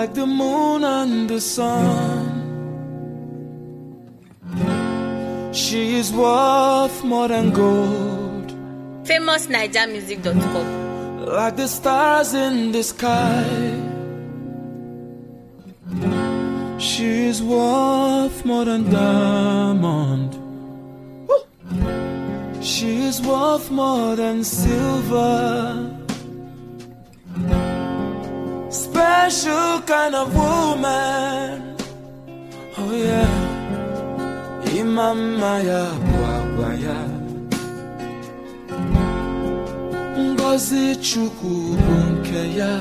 like the moon and the sun. She is worth more than gold. FamousNigerMusic.com. Like the stars in the sky. She is worth more than diamond. Woo! She is worth more than silver. Special kind of woman. Oh yeah. Imama ya bwagwa ya Ngozi Chukwu bunke ya.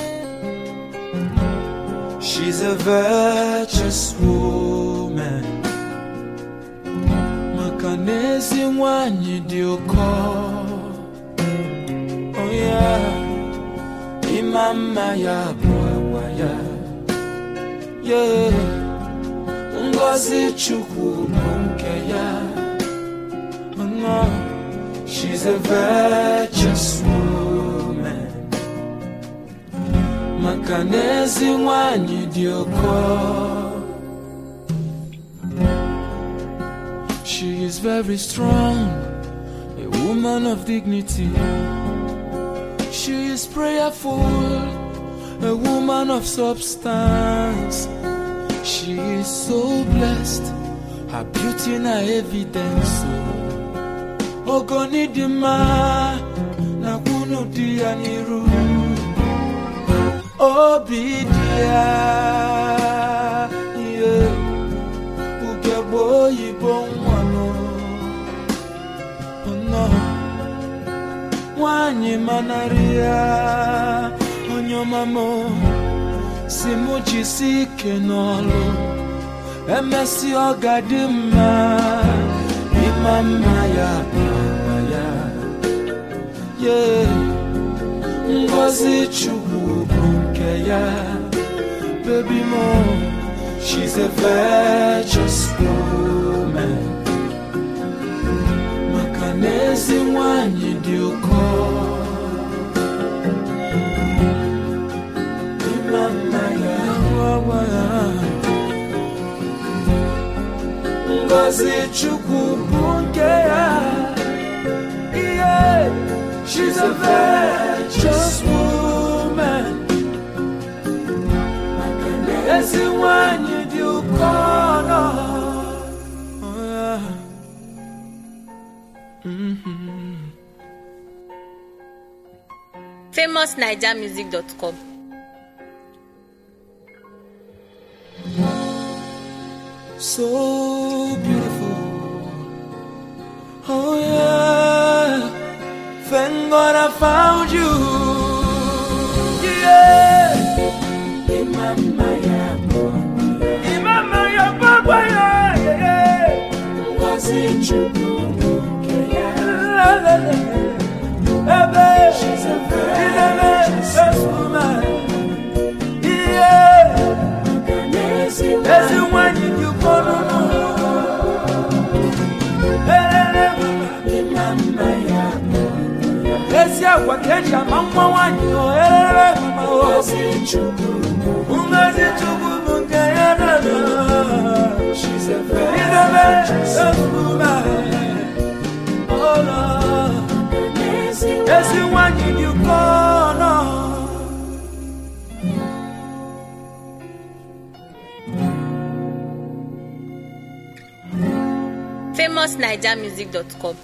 She's a virtuous woman. Makanezi nwanyi dị ụkọ. Oh yeah. Imama ya bwagwa ya. Yeah. Ngozi Chukwu bunke ya. No, she's a virtuous woman. Makanezi nwanyi dị ụkọ. She is very strong, a woman of dignity. She is prayerful, a woman of substance. She is so blessed, her beauty na evidence. Ogoni dima na kunu dia niru. Obidia, yeah. Ugebo yibon wano. Oh no. Wanyi manaria, onyo mamo. Simuchi sike nolo. Emesi ogadima. Imama ya bwagwa. Yeah. Ngozi Chukwu bunke ya. Baby mo, she's a virtuous woman. Makanezi nwanyi dị ụkọ. Imama ya bwagwa. Ngozi Chukwu bunke ya. Yeah. She's a virtuous woman. Makanezi nwanyi dị ụkọ. Oh yeah. FamousNigerMusic.com. So beautiful. Oh yeah. Thank God I found you. Yeah. Imama ya bwagwa ya. Ngozi Chukwu bunke ya. She's a virtuous woman. Yeah. There's one you follow. Esia kwa keja mama wanyo. Ngozi Chukwu bunke ya. She's a virtuous woman. Oh no. Everyone you call on. FamousNigerMusic.com.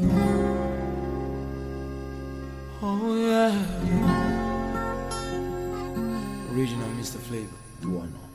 Oh yeah. Original Mr. Flavor. You wanna know.